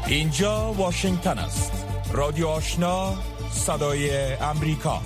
اینجا واشنگتن است. رادیو آشنا، صدای امریکا.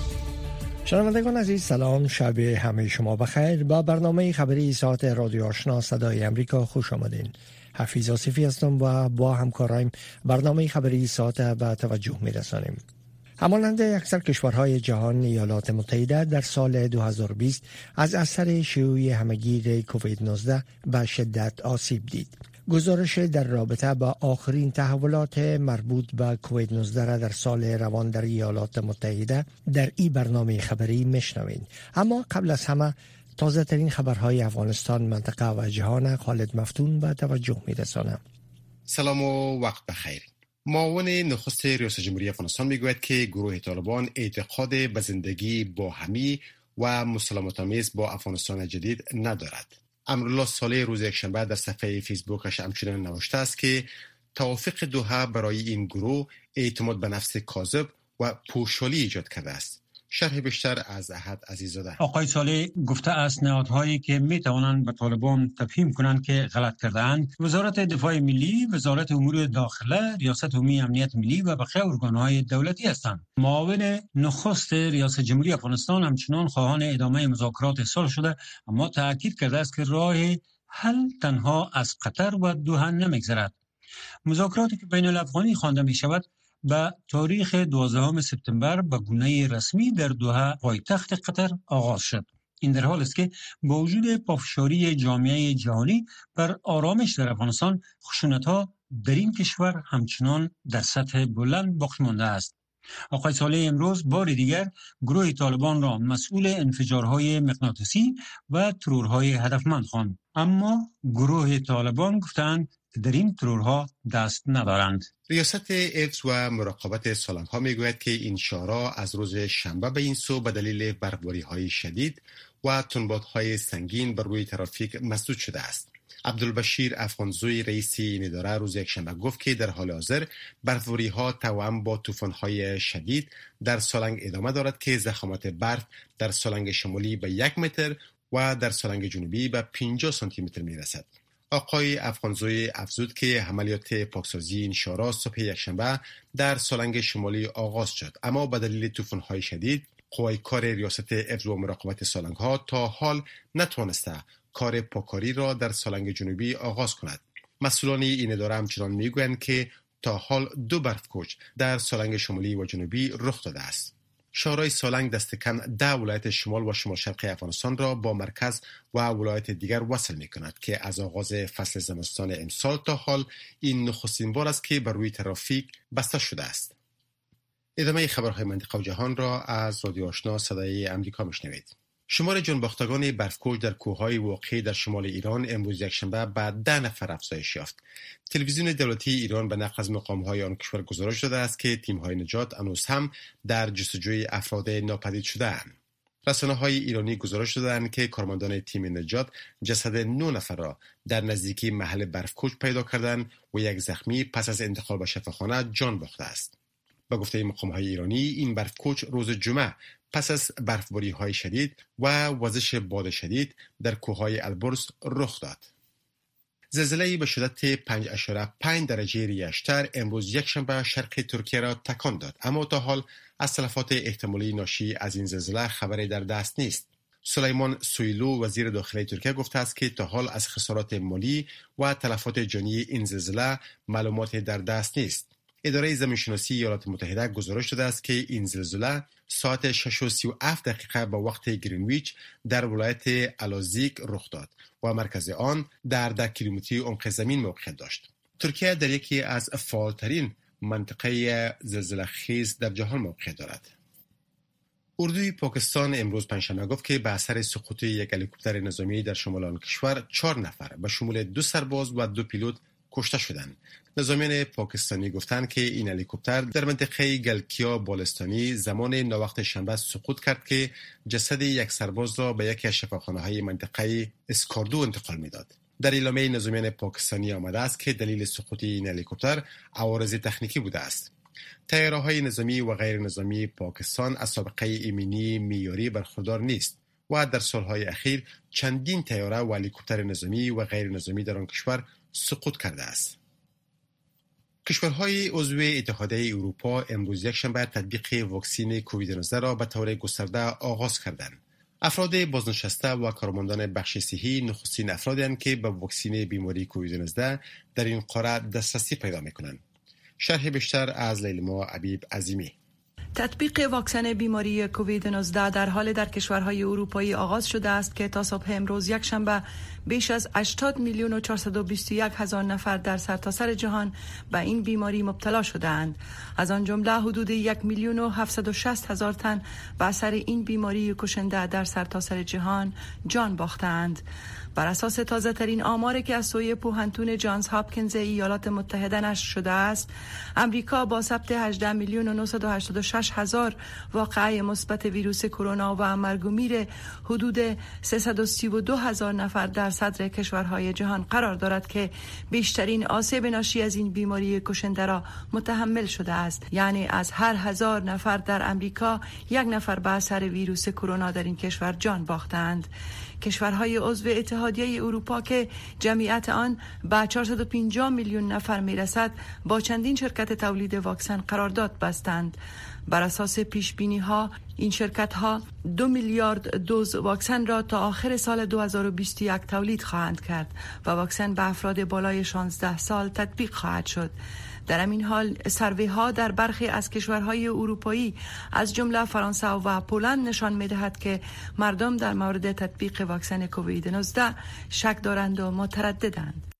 شنوندگان عزیز سلام، شب همه شما بخیر. با برنامه خبری ساعت رادیو آشنا صدای امریکا خوش آمدین. حفیظ آصفی هستم و با همکارایم برنامه خبری ساعت به توجه می‌رسانیم. همانند اکثر کشورهای جهان، ایالات متحده در سال 2020 از اثر شیوع همهگیر کووید 19 به شدت آسیب دید. گزارش در رابطه با آخرین تحولات مربوط به کووید 19 را در سال روان در ایالات متحده در این برنامه خبری میشنوید. اما قبل از همه تازه ترین خبرهای افغانستان، منطقه و جهان خالد مفتون به توجه می‌رساند. سلام و وقت بخیر. معاون نخست ریاست جمهوری افغانستان میگوید که گروه طالبان اعتقاد به زندگی باهمی و مسالمت‌آمیز با افغانستان جدید ندارد. امرالله صالح روز یکشنبه در صفحه فیسبوکش همچنین نوشته است که توافق دوحه برای این گروه اعتماد به نفس کاذب و پوشالی ایجاد کرده است. شرح بیشتر از احد عزیزاده. آقای صالح گفته است نهادهایی که می توانند به طالبان تفهیم کنند که غلط کرده‌اند وزارت دفاع ملی، وزارت امور داخله، ریاست عمومی امنیت ملی و بقیه ارگان‌های دولتی هستند. معاون نخست ریاست جمهوری افغانستان همچنان خواهان ادامه مذاکرات صلح شده، اما تاکید کرده است که راه حل تنها از قطر و دوحه نمی‌گذرد. مذاکراتی که بین الافغانی خوانده می شود به تاریخ 12 سپتامبر به گونه رسمی در دوحه پایتخت قطر آغاز شد. این در حالی است که با وجود پافشاری جامعه جهانی بر آرامش در افغانستان، خشونت‌ها در این کشور همچنان در سطح بلند باقی مانده است. آقای صالح امروز بار دیگر گروه طالبان را مسئول انفجارهای مغناطیسی و ترورهای هدفمند خواند، اما گروه طالبان گفتند در این ترورها دست ندارند. ریاست حفظ و مراقبت سالنگ‌ها میگوید که این شورا از روز شنبه به این سو به دلیل برفباری‌های شدید و تندبادهای سنگین بر روی ترافیک مسدود شده است. عبدالبشیر افغانزوی رئیس این اداره روز یکشنبه گفت که در حال حاضر برفباری‌ها توأم با طوفان‌های شدید در سالنگ ادامه دارد که ضخامت برف در سالنگ شمالی به 1 متر و در سالنگ جنوبی به 50 سانتی متر میرسد. آقای افغانزوی افزود که عملیات پاکسازی این شورا صبح یکشنبه در سالنگ شمالی آغاز شد، اما به دلیل طوفان‌های شدید قوای کار ریاست حفظ و مراقبت سالنگ‌ها تا حال نتوانسته کار پاکاری را در سالنگ جنوبی آغاز کند. مسئولان این اداره همچنان میگویند که تا حال 2 برفکوچ در سالنگ شمالی و جنوبی رخ داده است. شورای سالنگ دست کم 10 ولایت شمال و شمال شرقی افغانستان را با مرکز و ولایت دیگر وصل می کند که از آغاز فصل زمستان امسال تا حال این نخستین بار است که بر روی ترافیک بسته شده است. ادامه خبرهای منطقه و جهان را از رادیو آشنا صدای امریکا میشنوید. شمار جانباختگان برفکوچ در کوههای واقع در شمال ایران امروز یکشنبه به 10 نفر افزایش یافت. تلویزیون دولتی ایران به نقل از مقام‌های آن کشور گزارش داده است که تیم‌های نجات هنوز هم در جستجوی افراد ناپدید شده‌اند. رسانه‌های ایرانی گزارش دادند که کارمندان تیم نجات جسد 9 نفر را در نزدیکی محل برفکوچ پیدا کردند و یک زخمی پس از انتقال به شفاخانه جان باخته است. به گفته مقام‌های ایرانی این برفکوچ روز جمعه پس از برفباری‌های شدید و وزش باد شدید در کوههای البرز رخ داد. زلزله‌ای به شدت 5.5 درجه ریشتر امروز یکشنبه شرق ترکیه را تکان داد، اما تا حال از تلفات احتمالی ناشی از این زلزله خبری در دست نیست. سلیمان سویلو وزیر داخلی ترکیه گفته است که تا حال از خسارات مالی و تلفات جانی این زلزله معلومات در دست نیست. اداره زمینشناسی ایالات متحده گزارش داده است که این زلزله ساعت 6:37 به وقت گرینویچ در ولایت الازیک رخ داد و مرکز آن در 10 کیلومتری عمق زمین موقعیت داشت. ترکیه در یکی از فعالترین منطقه زلزله خیز در جهان موقعیت دارد. اردوی پاکستان امروز پنجشنبه گفت که به اثر سقوط یک هلیکوپتر نظامی در شمال آن کشور 4 نفر به شمول 2 سرباز و 2 پیلوت کشته شدند. نظامیان پاکستانی گفتند که این هلیکوپتر در منطقه گلکیا بالستانی زمان ناوقت شنبه سقوط کرد که جسد یک سرباز را به یکی از شفاخانه‌های منطقه اسکاردو انتقال می‌داد. در اعلامیه نظامیان پاکستانی آمده است که دلیل سقوط این هلیکوپتر عوارض تکنیکی بوده است. طیاره‌های نظامی و غیر نظامی پاکستان از سابقه ایمنی معیاری برخوردار نیست و در سالهای اخیر چندین طیاره و هلیکوپتر نظامی و غیر نظامی در آن کشور سقوط کرده است. کشورهای عضو اتحادیه اروپا امروز یکشنبه تطبیق واکسن کووید 19 را به طور گسترده آغاز کردند. افراد بازنشسته و کارمندان بخش صحی نخستین افرادی که به واکسن بیماری کووید 19 در این قاره دسترسی پیدا می‌کنند. شرح بیشتر از لیلما حبیب عظیمی. تطبیق واکسن بیماری کووید 19 در حال در کشورهای اروپایی آغاز شده است که تا صبح امروز یکشنبه بیش از 80,421,000 نفر در سرتاسر جهان به این بیماری مبتلا شدند. از آن جمله حدود 1,760,000 تن به اثر این بیماری کشنده در سرتاسر جهان جان باختند. بر اساس تازه ترین آماری که از سوی پوهنتون جانز هاپکینز ایالات متحده نشر شده است، امریکا با ثبت 18,986,000 واقعه مثبت ویروس کرونا و مرگ و میر حدود 332,000 نفر در صدر کشورهای جهان قرار دارد که بیشترین آسیب ناشی از این بیماری کشنده را متحمل شده است. یعنی از هر 1000 نفر در امریکا 1 نفر به اثر ویروس کرونا در این کشور جان باختند. کشورهای عضو اتحادیه اروپا که جمعیت آن به 450 میلیون نفر میرسد با چندین شرکت تولید واکسن قرارداد بستند. بر اساس پیش بینی ها این شرکت ها 2 میلیارد دوز واکسن را تا آخر سال 2021 تولید خواهند کرد و واکسن به افراد بالای 16 سال تطبیق خواهد شد. در همین حال سروی ها در برخی از کشورهای اروپایی از جمله فرانسه و پولند نشان می‌دهد که مردم در مورد تطبیق واکسن کووید 19 شک دارند و مترددند.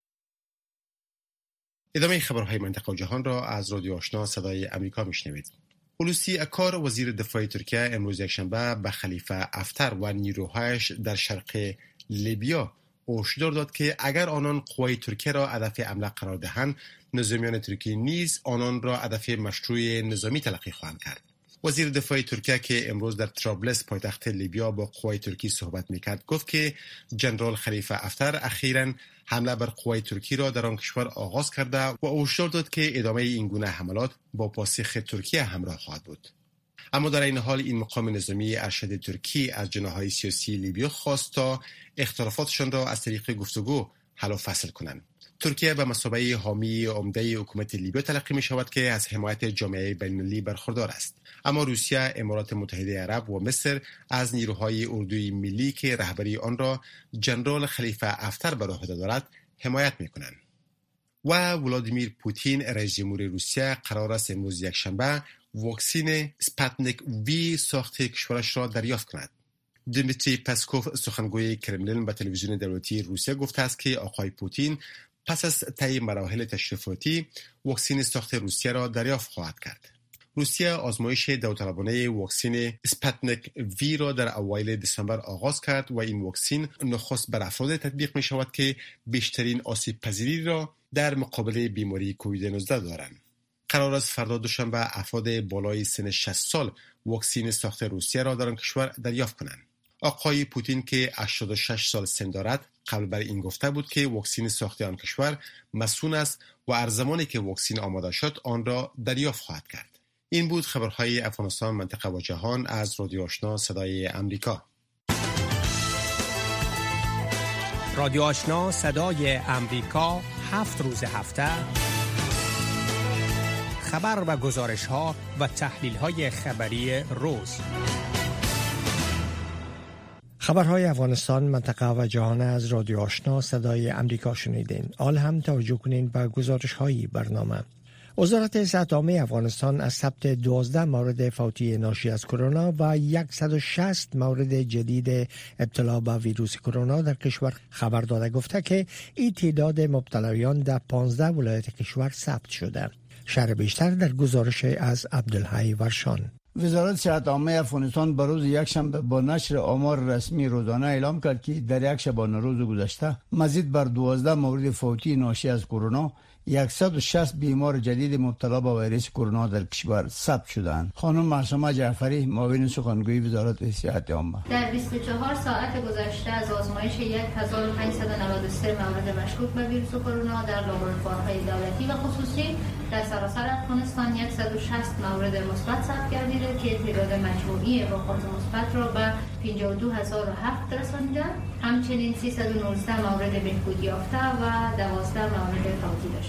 ادامه خبرهای منطقه و جهان را از رادیو آشنا صدای امریکا میشنوید. هولوسی اکار وزیر دفاع ترکیه امروز یکشنبه به خلیفه حفتر و نیروهایش در شرق لیبیا هشدار داد که اگر آنان قوای ترکیه را هدف حمله قرار دهند، نظامیان ترکی نیز آنان را هدف مشروع نظامی تلقی خواهند کرد. وزیر دفاع ترکیه که امروز در طرابلس پایتخت لیبیا با قوای ترکی صحبت میکرد گفت که ژنرال خلیفه حفتر اخیراً حمله بر قوای ترکی را در آن کشور آغاز کرده و هشدار داد که ادامه این گونه حملات با پاسخ ترکیه همراه خواهد بود. اما در این حال این مقام نظامی ارشد ترکی از جناح‌های سیاسی لیبیا خواست تا اختلافاتشان را از طریق گفتگو حل و فصل کنند. ترکیه به مثابه حامی عمده حکومت لیبیا تلقی می شود که از حمایت جامعه بین‌المللی برخوردار است. اما روسیه، امارات متحده عرب و مصر از نیروهای اردوی ملی که رهبری آن را ژنرال خلیفه حفتر بر عهده دارد حمایت می کنند. و ولادیمیر پوتین رئیس جمهور روسیه قرار است امروز یکشنبه واکسن اسپوتنیک وی ساخت کشورش را دریافت کند. دمیتری پسکوف سخنگوی کرملین به تلویزیون دولتی روسیه گفته است که آقای پوتین پس از طی مراحل تشریفاتی واکسن ساخت روسیه را دریافت خواهد کرد. روسیه آزمایش داوطلبانه واکسن اسپوتنیک وی را در اوایل دسامبر آغاز کرد و این واکسن نخست بر افراد تطبیق می شود که بیشترین آسیب پذیری را در مقابل بیماری کووید 19 دارند. قرار است فردا دوشنبه افراد بالای سن 60 سال واکسن ساخت روسیه را در آن کشور دریافت کنند. آقای پوتین که 86 سال سن دارد قبل بر این گفته بود که واکسن ساخت آن کشور مصون است و هر زمانی که واکسن آماده شد آن را دریافت خواهد کرد. این بود خبرهای افغانستان، منطقه و جهان از رادیو آشنا صدای امریکا. رادیو آشنا صدای امریکا 7 روز هفته خبر و گزارش ها و تحلیل های خبری روز. خبرهای افغانستان، منطقه و جهان از رادیو آشنا صدای امریکا شنیدین. حال هم توجه کنین به گزارش های برنامه. وزارت صحت عامه افغانستان از ثبت 12 مورد فوتی ناشی از کرونا و 160 مورد جدید ابتلا به ویروس کرونا در کشور خبر داده، گفته که این تعداد مبتلایان در 15 ولایت کشور ثبت شده. شرح بیشتر در گزارش از عبدالحی ورشان. وزارت صحت عامه افغانستان به روز یکشنبه با نشر آمار رسمی روزانه اعلام کرد که در یک شبانه روز گذشته مزید بر 12 مورد فوتی ناشی از کرونا 160 بیمار جدید مبتلا به ویروس کرونا در کشور ثبت شدند. خانم معصومه جعفری، معاون سخنگوی وزارت صحت عامه: در 24 ساعت گذشته از آزمایش 1593 مورد مشکوک به ویروس کرونا در لابراتوارهای دولتی و خصوصی در سراسر افغانستان 160 مورد مثبت ثبت گردیده که تعداد مجموعی واقعات مثبت را به 52007 رسانیده. همچنین 319 مورد بهبودی یافته و 12 مورد فوتی داشته.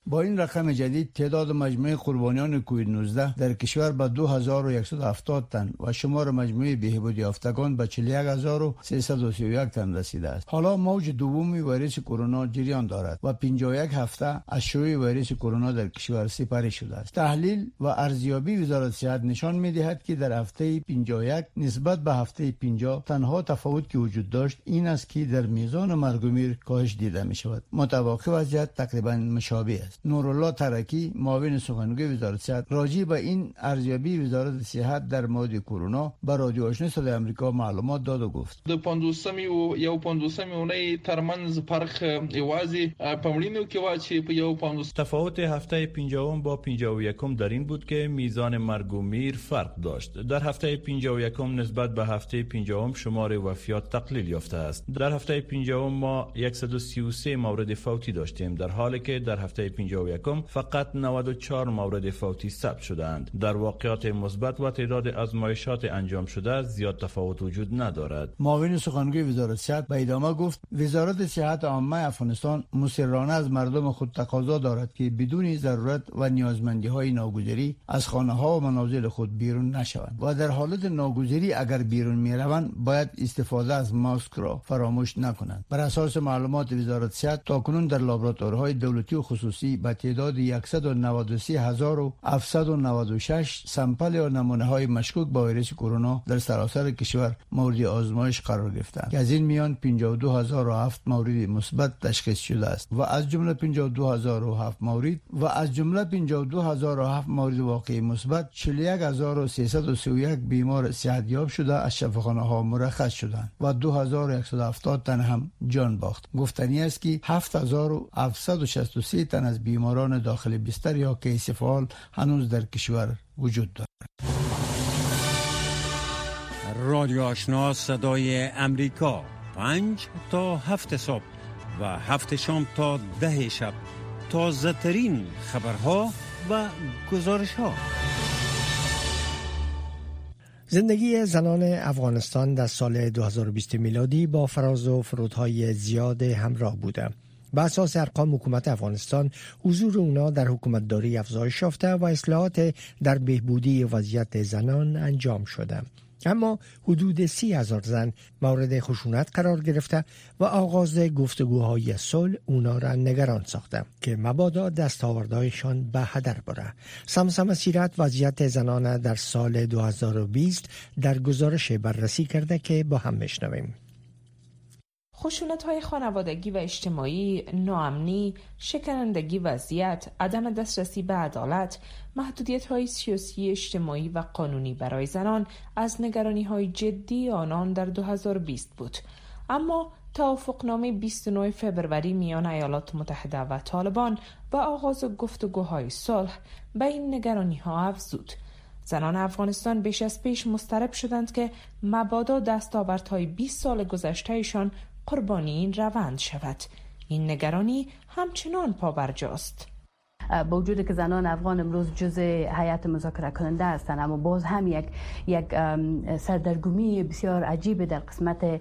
با این رقم جدید تعداد مجموعه قربانیان کووید 19 در کشور به 2170 تن و شمار مجموعه بهبود یافتگان به 41331 تن رسیده است. حالا موج دومی ویروس کرونا جریان دارد و 51 هفته از شیوع ویروس کرونا در کشور سپری شده است. تحلیل و ارزیابی وزارت صحت نشان می‌دهد که در هفته 51 نسبت به هفته 50 تنها تفاوت که وجود داشت این است که در میزان مرگ و میر کاهش دیده می‌شود. متوقع وضعیت تقریبا مشابه است. نورالله ترکی معاون سخنگوی وزارت صحت راجع به این ارزیابی وزارت صحت در مورد کرونا به رادیو آشنا صدای آمریکا معلومات داد و گفت: د 50 او یو 50 اونۍ ترمنځ فرق ایوازي پمړینو کې واچي په یو 50. تفاوت هفته 50 با 51 در این بود که میزان مرگ و میر فرق داشت. در هفته 51 نسبت به هفته 50 شمار وفیات تقلیل یافته است. در هفته 50 ما 133 مورد فوتی داشتیم، در حالی که در هفته 51 فقط 94 مورد فوتی ثبت شدند. در واقعات مثبت و تعداد آزمایشات انجام شده زیاد تفاوت وجود ندارد. معاون سخنگوی وزارت صحت به ادامه گفت: وزارت صحت عامه افغانستان مصرانه از مردم خود تقاضا دارد که بدون ضرورت و نیازمندی‌های ناگزیری از خانه‌ها و منازل خود بیرون نشوند و در حالت ناگزیری اگر بیرون می‌روند باید استفاده از ماسک را فراموش نکنند. بر اساس معلومات وزارت صحت تاکنون در لابراتوارهای دولتی و خصوصی به تعداد 193796 سامپل یا نمونه‌های مشکوک به ویروس کرونا در سراسر کشور مورد آزمایش قرار گرفتند که از این میان 52007 مورد مثبت تشخیص شده است و از جمله 52007 مورد واقعی مثبت 41331 بیمار صحتیاب شده از شفاخانه‌ها مرخص شدند و 2170 تن هم جان باخت. گفتنی است که 7763 تن از بیماران داخل بستر یا کیس فعال هنوز در کشور وجود دارد. رادیو آشنا صدای امریکا 5 تا 7 صبح و 7 شام تا 10 شب تازه ترین خبرها و گزارش ها. زندگی زنان افغانستان در سال 2020 میلادی با فراز و فرودهای زیاد همراه بوده. به اساس ارقام حکومت افغانستان حضور اونا در حکومتداری افزایش یافته و اصلاحات در بهبودی وضعیت زنان انجام شده. اما حدود 30,000 زن مورد خشونت قرار گرفته و آغاز گفتگوهای صلح اونا را نگران ساخته که مبادا دستاوردهایشان به هدر بره. سمسم سیرت وضعیت زنان در سال 2020 در گزارش بررسی کرده که با هم میشنویم. خشونت‌های خانوادگی و اجتماعی، ناامنی، شکنندگی وضعیت، عدم دسترسی به عدالت، محدودیت‌های سیاسی، اجتماعی و قانونی برای زنان از نگرانی‌های جدی آنان در 2020 بود. اما توافقنامه 29 فبروری میان ایالات متحده و طالبان و آغاز گفتگوهای صلح به این نگرانی‌ها افزود. زنان افغانستان بیش از پیش مضطرب شدند که مبادا دستاوردهای 20 سال گذشتهشان قربانی این روند شود. این نگرانی همچنان پابرجاست. با وجودی که زنان افغان امروز جزء هیئت مذاکره کننده هستند، اما باز هم یک سردرگمی بسیار عجیب در قسمت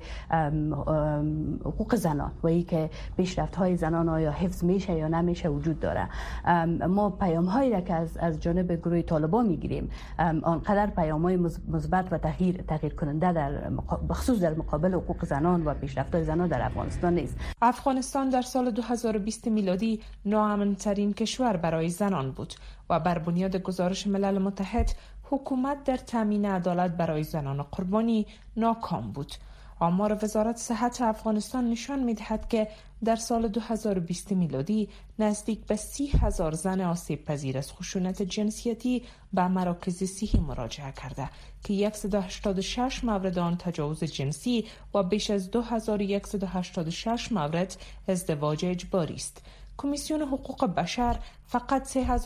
حقوق زنان و ای که پیشرفت‌های زنان آیا حفظ میشه یا نمیشه وجود داره. ما پیام‌هایی را که از جانب گروه طالبان میگیریم آنقدر پیام‌های مثبت و تغییر کننده در بخصوص در مقابل حقوق زنان و پیشرفت‌های زنان در افغانستان نیست. افغانستان در سال 2020 میلادی ناامن‌ترین کشور برای زنان بود و بر بنیاد گزارش ملل متحد حکومت در تامین عدالت برای زنان قربانی ناکام بود. آمار وزارت صحت افغانستان نشان می‌دهد که در سال 2020 میلادی نزدیک به 30,000 زن آسیب پذیر از خشونت جنسیتی به مراکز صحی مراجعه کرده که 186 مورد آن تجاوز جنسی و بیش از 2186 مورد ازدواج اجباری است. کمیسیون حقوق بشر فقط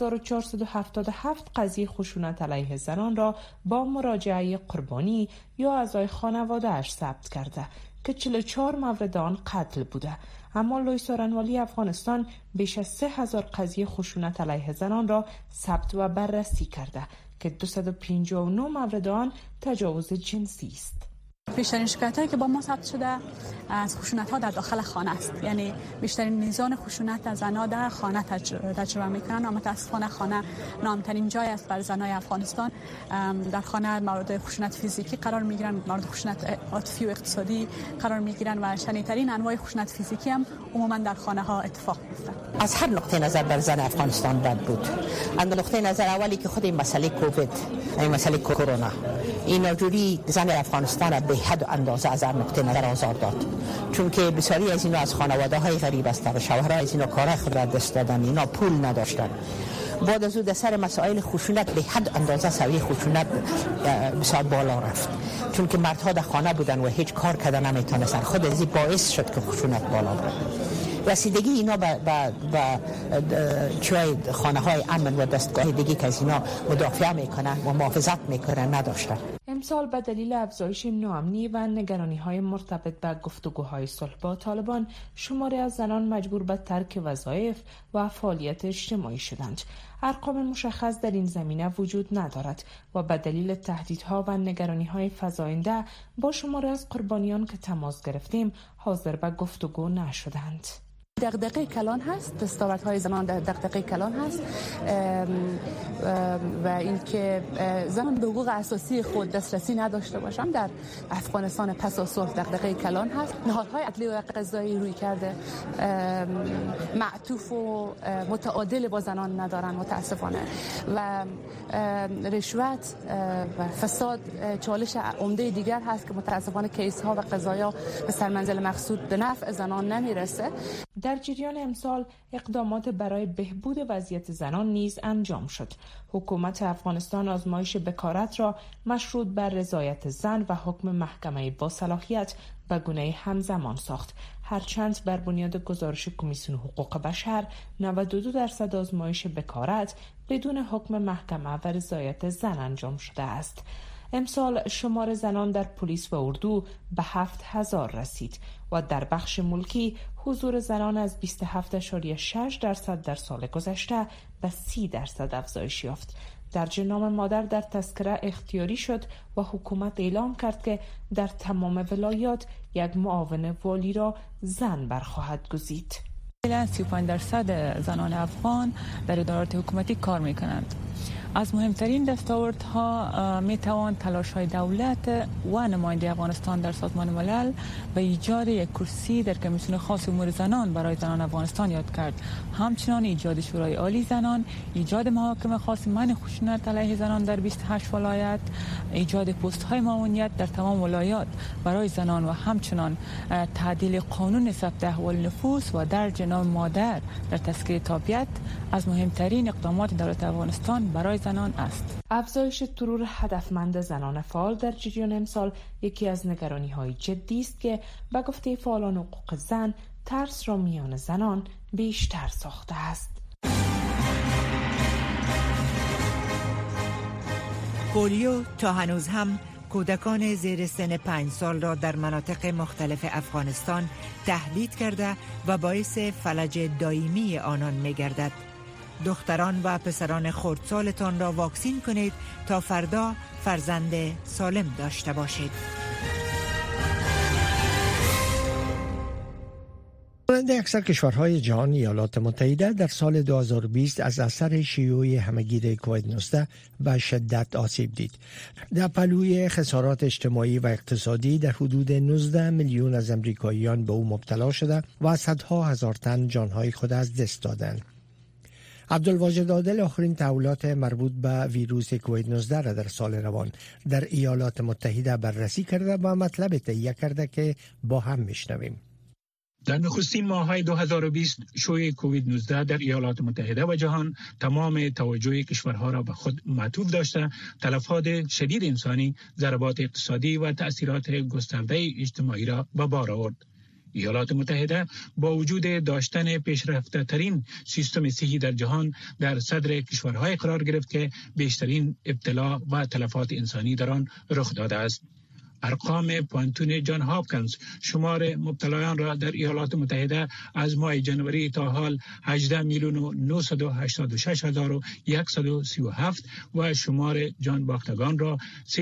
3477 قضیه خشونت علیه زنان را با مراجعه قربانی یا اعضای خانواده‌اش ثبت کرده که 44 مورد آن قتل بوده. اما لوی سارنوالی افغانستان بیش از 3000 قضیه خشونت علیه زنان را ثبت و بررسی کرده که 259 مورد آن تجاوز جنسی است. بیشترین شکایت‌هایی که با ما ثبت شده از خشونت‌ها در داخل خانه است. یعنی بیشترین میزان خشونت از زن‌ها در خانه تجربه می‌کنند. اما متأسفانه خانه نام‌ترین جای است برای زن‌های افغانستان. در خانه مورد خشونت فیزیکی قرار می‌گیرند، مورد خشونت عاطفی و اقتصادی قرار می‌گیرند و شنیع‌ترین انواع خشونت فیزیکی هم عموماً در خانه‌ها اتفاق می‌افتد. از هر نقطه نظر بر زن افغانستان بد بود. از نقطه نظر اولی که خود این مسئله کووید، این مسئله کرونا، این نوجوری زن افغانستان را به حد و اندازه از هر نقطه نظر آزار داد. چون که بسیاری از اینا از خانواده‌های غریب هستند، شوهرها از اینا کارهای خود را دست دادن، اینا پول نداشتن. بعد از او در سر مسائل خشونت به حد اندازه سوی خشونت بسیار بالا رفت. چون که مردها در خانه بودن و هیچ کار کردن نمیتونستن. خود از این باعث شد که خشونت بالا رفت. رسیدگی اینا به چوی خانه های امن و دستگاه دیگه که از اینا مدافع میکنن و محافظت میکنن نداشتن. امسال به دلیل افزایش ناامنی و نگرانی‌های مرتبط به گفتگوهای صلح با طالبان، شماری از زنان مجبور به ترک وظایف و فعالیت اجتماعی شدند. ارقام مشخص در این زمینه وجود ندارد و به دلیل تهدیدها و نگرانی‌های فزاینده با شماری از قربانیان که تماس گرفتیم حاضر به گفتگو نشدند. دغدغه کلان هست، دستاوردهای زنان دغدغه کلان هست و اینکه زنان به حقوق اساسی خود دسترسی نداشته باشند در افغانستان پس از صلح دغدغه کلان هست. نهادهای عدلی و قضایی روی کرده معطوف و متعادل با زنان ندارن متاسفانه و رشوت و فساد چالش عمده دیگر هست که متاسفانه کیس ها و قضایا به سرمنزل مقصود به نفع زنان نمیرسه. در جریان امسال اقدامات برای بهبود وضعیت زنان نیز انجام شد. حکومت افغانستان آزمایش بکارت را مشروط بر رضایت زن و حکم محکمه با صلاحیت به گونه همزمان ساخت. هرچند بر بنیاد گزارش کمیسیون حقوق بشر 92% آزمایش بکارت بدون حکم محکمه و رضایت زن انجام شده است. امسال شمار زنان در پلیس و اردو به 7000 رسید و در بخش ملکی حضور زنان از 27.6% در سال گذشته به 30% افزایش یافت. درج نام مادر در تذکره اختیاری شد و حکومت اعلام کرد که در تمام ولایات یک معاون والی را زن برخواهد گزید. 35% زنان افغان در ادارات حکومتی کار میکنند. از مهمترین دستاوردها میتوان تلاش‌های دولت و نماینده افغانستان در سازمان ملل به ایجاد یک کرسی در کمیسیون خاص امور زنان برای زنان افغانستان یاد کرد. همچنان ایجاد شورای عالی زنان، ایجاد محاکم خاص منع خشونت علیه زنان در 28 ولایت، ایجاد پست‌های معاونیت در تمام ولایات برای زنان و همچنان تعدیل قانون ثبت احوال نفوس و درج نام مادر در تذکره تابعیت از مهمترین اقدامات دولت افغانستان برای زنان است. افزایش ترور هدفمند زنان فعال در جریان امسال یکی از نگرانی‌های جدی است که به گفته فعالان حقوق زن ترس را میان زنان بیشتر ساخته است. پولیو تا هنوز هم کودکان زیر سن 5 سال را در مناطق مختلف افغانستان تهدید کرده و باعث فلج دائمی آنان می‌گردد. دختران و پسران خردسالتان را واکسین کنید تا فردا فرزند سالم داشته باشید. مانند اکثر کشورهای جهان، ایالات متحده در سال 2020 از اثر شیوع همهگیر کووید 19 به شدت آسیب دید. در پهلوی خسارات اجتماعی و اقتصادی در حدود 19 میلیون از امریکاییان به او مبتلا شده و صدها هزار تن جانهای خود از دست دادند. عبدالواجد عادل آخرین تحولات مربوط به ویروس کووید 19 را در سال روان در ایالات متحده بررسی کرده و مطلب تهیه کرده که با هم میشنویم. در نخستین ماه‌های 2020 شیوع کووید 19 در ایالات متحده و جهان تمام توجه کشورها را به خود معطوف داشته، تلفات شدید انسانی، ضربات اقتصادی و تأثیرات گسترده اجتماعی را به بار آورد. ایالات متحده با وجود داشتن پیشرفته ترین سیستم صحی در جهان در صدر کشورهای قرار گرفت که بیشترین ابتلا و تلفات انسانی در آن رخ داده است. ارقام پوانتون جان هاپکینز شمار مبتلایان را در ایالات متحده از ماه جنوری تا حال 18,986,137 و شمار جان باختگان را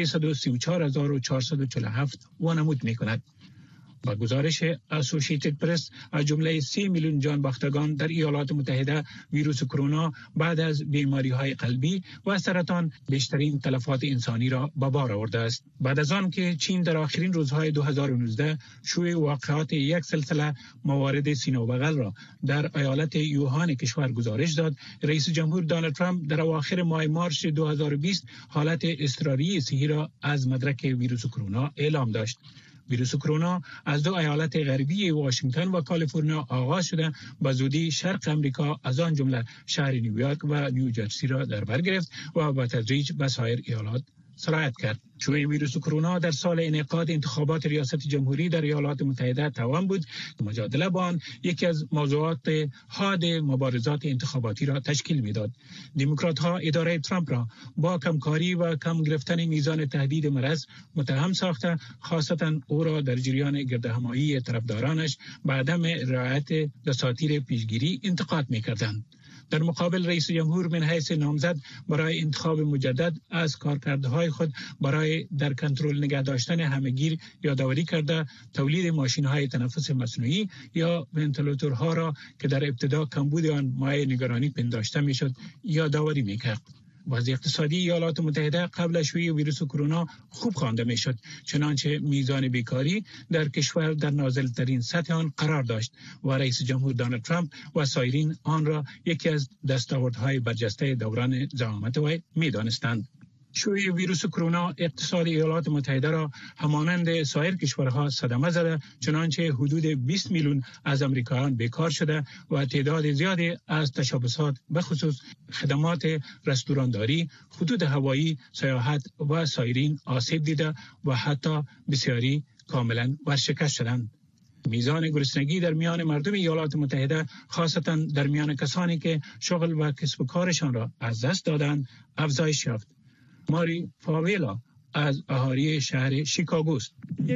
334,447 وانمود می‌کند. با گزارش اسوسییتد پرس از جمله 3 میلیون جان باختگان در ایالات متحده ویروس کرونا بعد از بیماری‌های قلبی و سرطان بیشترین تلفات انسانی را به بار آورده است. بعد از آن که چین در آخرین روزهای 2019 شیوع واقعات یک سلسله موارد سینه و بغل را در ایالت یوهان کشور گزارش داد، رئیس جمهور دونالد ترامپ در اواخر ماه مارس 2020 حالت اضطراری صحی را از مدرک ویروس کرونا اعلام داشت. ویروس کرونا از 2 ایالت غربی واشنگتن و کالیفرنیا آغاز شده به زودی شرق امریکا از آن جمله شهر نیویورک و نیوجرسی را در بر گرفت و به تدریج به سایر ایالات سرایت کرد. شیوع ویروس کرونا در سال انعقاد انتخابات ریاست جمهوری در ایالات متحده توان بود. مجادله با آن یکی از موضوعات حاد مبارزات انتخاباتی را تشکیل میداد. دموکرات‌ها اداره ترامپ را با کمکاری و کم گرفتن میزان تهدید مرض متهم ساخته، خاصتا او را در جریان گردهمایی طرفدارانش به عدم رعایت دساتیر پیشگیری انتقاد می‌کردند. در مقابل رئیس جمهور من حیث نامزد برای انتخاب مجدد از کارکردهای خود برای در کنترل نگه داشتن همهگیر یادآوری کرده تولید ماشین‌های تنفس مصنوعی یا ونتیلاتورها را که در ابتدا کمبود آن مایه نگرانی پنداشته میشد یادآوری میکرد. وضع اقتصادی ایالات متحده قبل از شیوع ویروس کرونا خوب خوانده میشد، چنانچه میزان بیکاری در کشور در نازل‌ترین سطح آن قرار داشت و رئیس جمهور دونالد ترامپ و سایرین آن را یکی از دستاوردهای برجسته دوران زعامت وی می‌دانستند. شیوع ویروس کرونا اقتصاد ایالات متحده را همانند سایر کشورها صدمه زده، چنانچه حدود 20 میلیون از امریکایان بیکار شده و تعداد زیادی از تشبثات به خصوص خدمات رستورانداری، خطوط هوایی، سیاحت و سایرین آسیب دیده و حتی بسیاری کاملا ورشکست شدند. میزان گرسنگی در میان مردم ایالات متحده، خاصتا در میان کسانی که شغل و کسب و کارشان را از دست دادند، افزایش یافت. ماری فاویلا از اهالی شهر شیکاگو است.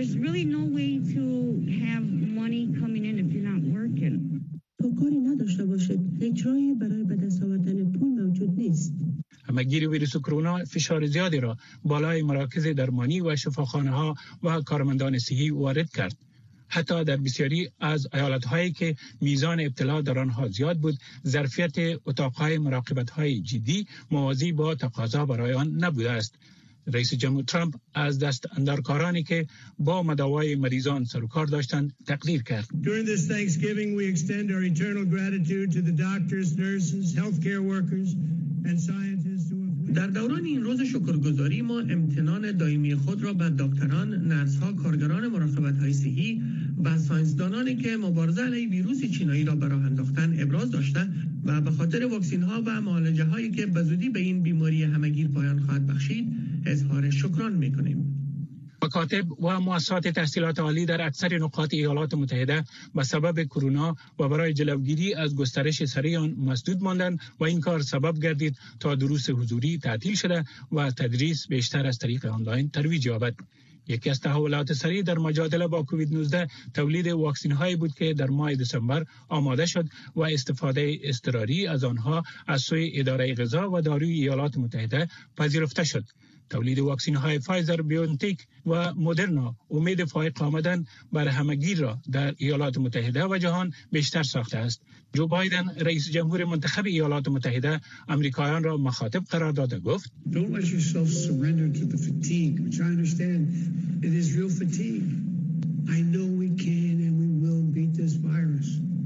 تا کاری نداشته باشید هیچ راهی برای به دست آوردن پول موجود نیست. همهگیر ویروس کرونا فشار زیادی را بالای مراکز درمانی و شفاخانه‌ها و کارمندان صحی وارد کرد. حتی در بسیاری از ایالت‌هایی که میزان ابتلا در آنها زیاد بود، ظرفیت اتاق‌های مراقبت‌های جدی موازی با تقاضا برای آن نبوده است. رئیس جمهور ترامپ از دست اندرکارانی که با مداوای مریضان سر و کار داشتند تقدیر کرد. During this Thanksgiving we extend our eternal gratitude to the doctors, nurses, healthcare workers and scientists. در دوران این روز شکرگزاری ما امتنان دائمی خود را به دکتران، نرس‌ها، کارگران مراقبت‌های صحی و ساینسدانانی که مبارزه علیه ویروس چینایی را به راه انداختند ابراز داشته و به خاطر واکسن‌ها و معالجه‌هایی که به زودی به این بیماری همهگیر پایان خواهد بخشید اظهار شکران می‌کنیم. مکاتب و مؤسسات تحصیلات عالی در اکثر نقاط ایالات متحده به سبب کرونا و برای جلوگیری از گسترش سریع آن مسدود ماندند و این کار سبب گردید تا دروس حضوری تعطیل شده و تدریس بیشتر از طریق آنلاین ترویج یابد. یکی از تحولات سریع در مجادله با کووید 19 تولید واکسن هایی بود که در ماه دسامبر آماده شد و استفاده اضطراری از آنها از سوی اداره غذا و داروی ایالات متحده پذیرفته شد. تولید واکسن های فایزر، بیونتیک و مدرنا امید فائق آمدن بر همگیر را در ایالات متحده و جهان بیشتر ساخته است. جو بایدن رئیس جمهور منتخب ایالات متحده امریکایان را مخاطب قرار داده گفت: Don't let yourself surrender to the fatigue, which I understand it is real fatigue. I know we can and we will beat this virus.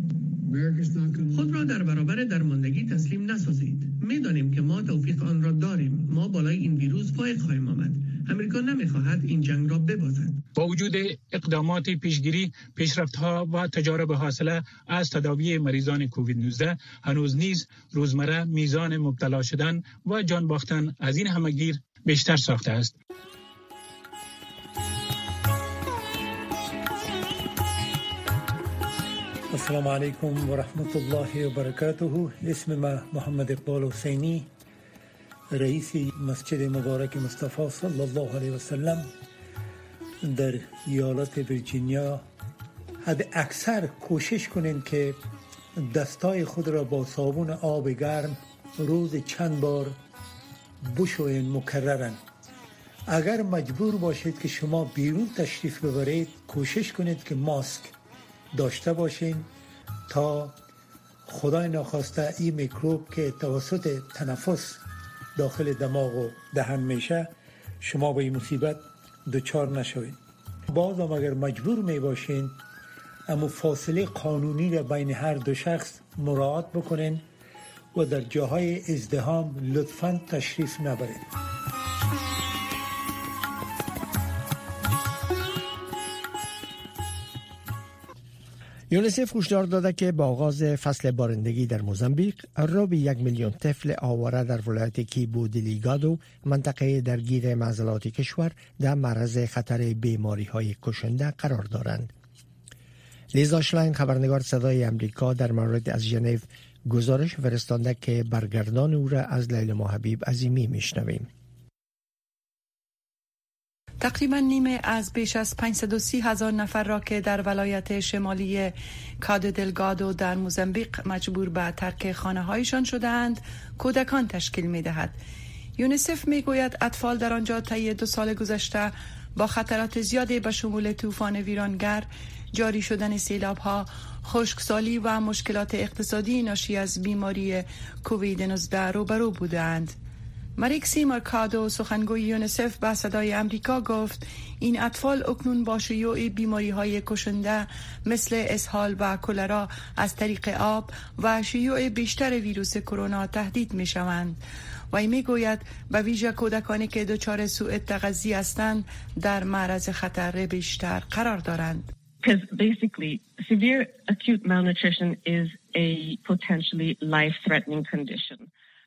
خود را در برابر درماندگی تسلیم نسازید. می‌دانیم که ما توفیق آن را داریم. ما بالای این ویروس فائق خواهیم آمد. امریکا نمی‌خواهد این جنگ را ببازد. با وجود اقدامات پیشگیری، پیشرفت‌ها و تجارب حاصله از تداوی مریضان کووید 19 هنوز نیز روزمره میزان مبتلا شدن و جان باختن از این همهگیر بیشتر ساخته است. السلام علیکم و رحمت الله و برکاته. اسم ما محمد اقبال حسینی، رئیس مسجد مبارک مصطفی صلی الله علیه و سلم. در ایالات ویرجینیا حد اکثر کوشش کنین که دستای خود را با صابون آب گرم روز چند بار بشوین مکررن. اگر مجبور باشید که شما بیرون تشریف ببرید کوشش کنید که ماسک داشته باشین تا خدای ناخواسته این میکروب که توسط تنفس داخل دماغ و دهن میشه شما به این مصیبت دچار نشوید. باز هم اگر مجبور می باشین اما فاصله قانونی را بین هر دو شخص مراعات بکنین و در جاهای ازدحام لطفاً تشریف نبرید. یونیسف هشدار داده که با آغاز فصل بارندگی در موزامبیق قرب 1 میلیون طفل آواره در ولایت کیبو دلیگادو منطقه درگیر معضلات کشور در معرض خطر بیماری‌های کشنده قرار دارند. لیزا شلاین خبرنگار صدای امریکا در مورد از ژنو گزارش فرستانده که برگردان او را از لیلا حبیب عظیمی میشنویم. تقریبا نیمه از بیش از 530,000 نفر را که در ولایت شمالی کادو دلگادو در موزامبیق مجبور به ترک خانه‌هایشان شدند کودکان تشکیل می‌دهد. یونیسف می‌گوید اطفال در آنجا طی 2 سال گذشته با خطرات زیادی به شمول طوفان ویرانگر، جاری شدن سیلاب‌ها، خشکسالی و مشکلات اقتصادی ناشی از بیماری کووید 19 روبرو بودند. ماریکسی مرکادو سخنگوی یونیسف به صدای امریکا گفت این اطفال اکنون با شیوع بیماری‌های کشنده مثل اسهال و کلرا از طریق آب و شیوع بیشتر ویروس کرونا تهدید می‌شوند. و میگوید به ویژه کودکانی که دچار سوء تغذی هستند در معرض خطر بیشتر قرار دارند. Because basically severe acute malnutrition is a potentially life-threatening condition.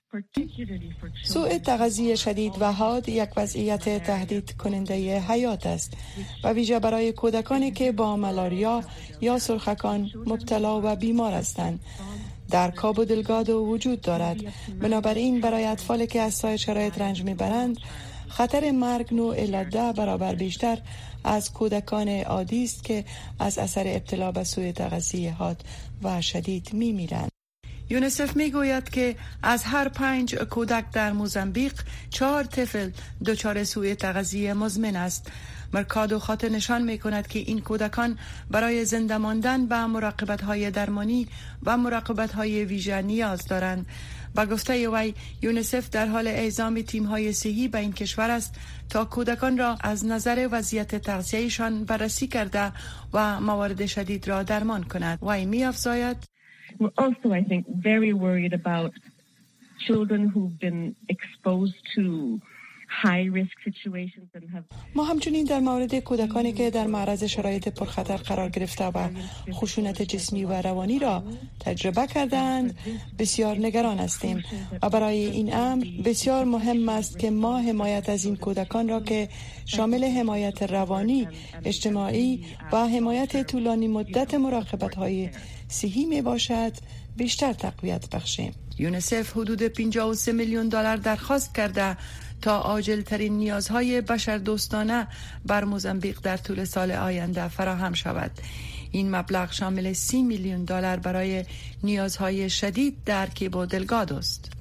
سوء تغذی شدید و حاد یک وضعیت تهدید کننده حیات است و ویژه برای کودکانی که با ملاریا یا سرخکان مبتلا و بیمار هستند. در کابو دلگادو وجود دارد. بنابراین برای اطفالی که از سایر شرایط رنج میبرند خطر مرگ 9 برابر بیشتر از کودکان عادی است که از اثر ابتلا به سوء تغذی حاد و شدید میمیرند. یونیسف میگوید که از هر 5 کودک در موزامبیق 4 طفل دچار سوء تغذی مزمن است. مرکادو خاطر نشان میکند که این کودکان برای زنده ماندن به مراقبت‌های درمانی و مراقبت‌های ویژه نیاز دارند. با گفته وی یونیسف در حال اعزام تیم‌های صحی به این کشور است تا کودکان را از نظر وضعیت تغذیه‌شان بررسی کرده و موارد شدید را درمان کند. وی می‌افزاید We're also, I think, very worried about children who've been exposed to high-risk situations and have... ما همچنین در مورد کودکانی که در معرض شرایط پرخطر قرار گرفته و خشونت جسمی و روانی را تجربه کردند بسیار نگران هستیم و برای این امر بسیار مهم است که ما حمایت از این کودکان را که شامل حمایت روانی، اجتماعی و حمایت طولانی مدت مراقبت‌های صحی می باشد بیشتر تقویت بخشیم. یونیسف حدود 53 میلیون دلار درخواست کرده تا عاجل ترین نیازهای بشردوستانه بر موزامبیق در طول سال آینده فراهم شود. این مبلغ شامل 30 میلیون دلار برای نیازهای شدید در کیبو دلگادو است.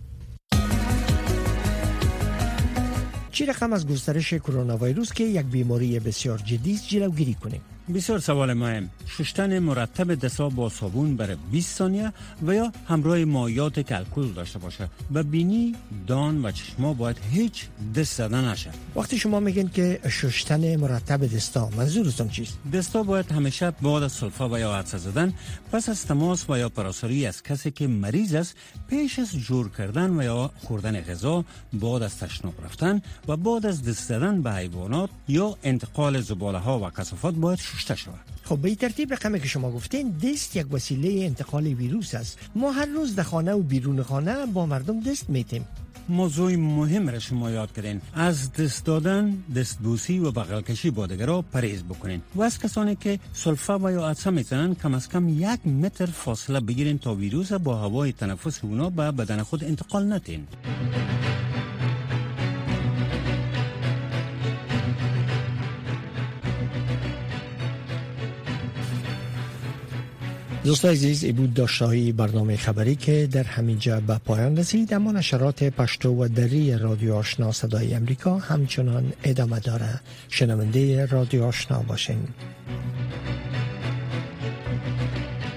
چه رقم از گسترش کرونا ویروس که یک بیماری بسیار جدی است جلوگیری کنیم؟ بسیار سوال مهم. شستن مرتب دست‌ها با صابون برای 20 ثانیه و یا همراه مایعات که الکل داشته باشه. و بینی، دان و چشما باید هیچ دست زدن نشه. وقتی شما میگین که شستن مرتب دستا منظورتون چیست؟ دستا باید همیشه بعد از سلفا و یا عدسه زدن پس از تماس و یا پراساری از کسی که مریض است پیش از جور کردن و یا خوردن غذا، بعد از تشناب رفتن و بعد از دست زدن به حیوانات یا انتقال زباله ها و کثافات باید شسته شود. خب به ترتیب رقمی که شما گفتین دست یک وسیله انتقال ویروس است. ما هر روز در خانه و بیرون خانه با مردم دست میتیم. موضوع مهم را شما یاد کردین. از دست دادن، دستبوسی و بغل کشی با دیگران پرهیز بکنین و از کسانی که سلفا و یا عدسه میزنن کم از کم 1 متر فاصله بگیرین تا ویروس با هوای تنفس اونا به بدن خود انتقال ندین. دوستان عزیز، ای بود داشته‌های برنامه خبری که در همینجا به پایان رسید، اما نشرات پشتو و دری رادیو آشنا صدای امریکا همچنان ادامه داره. شنونده رادیو آشنا باشین.